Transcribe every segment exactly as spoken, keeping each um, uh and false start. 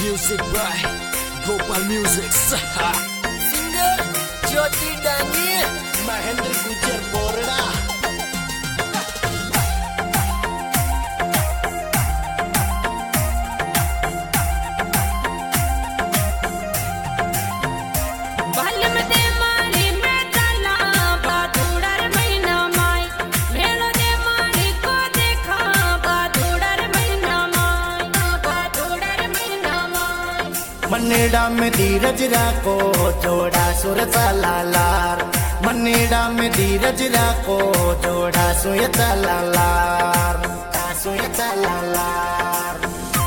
Music by Gopal Music. Singer Jyoti Dani, Mahendra Gujar Borda. मनेड़ा में धीरज राखो जोड़ा सुर लालार। मनेड़ा में धीरज राखो जोड़ा सुयत लालार। सुयत लालार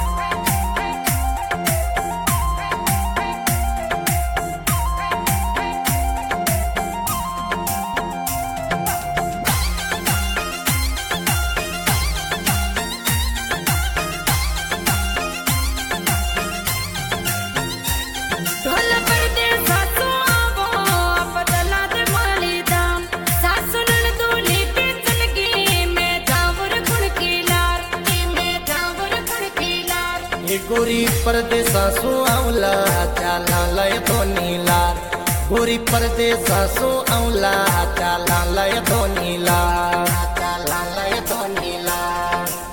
गोरी परदेसा सो औला चाला लय तो नीलार। गोरी परदेसा सो औला चाला लय तो नीलार। चाला लय तो नीलार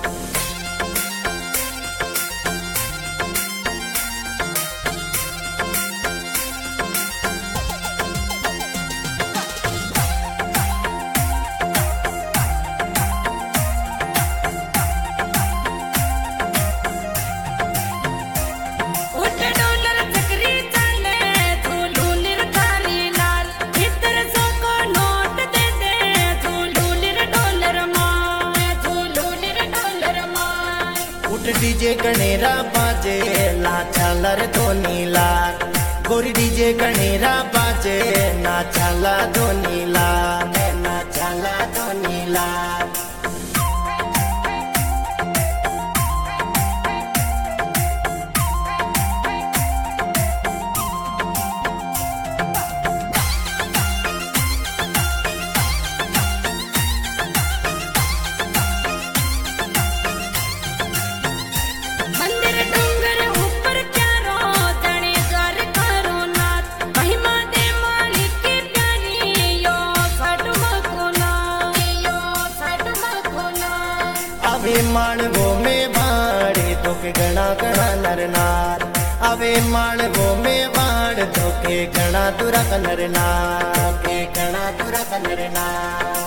डीजे गणेरा बाजे नाचालर तो नीलार। गोरी डीजे गणेरा बाजे नाचाला तो नीलार। नाचाला तो नीलार माणगो में बाड़े तो के गणा गणा नरनार। अवे माणगो में बाड़ तो के गणा दुरा नरनार। के गणा दुरा नरनार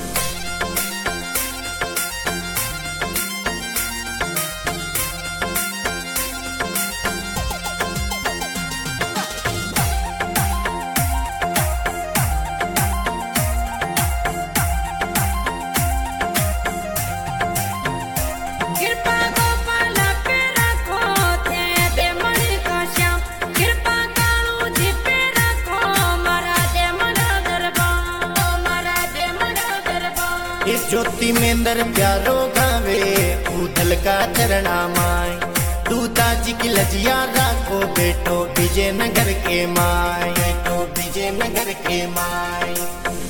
ज्योति में दर प्यारो गावे उदल का चरणा माय। दूता जी की लजिया राखो बेटो विजय नगर के माय। बेटो विजय नगर के माय।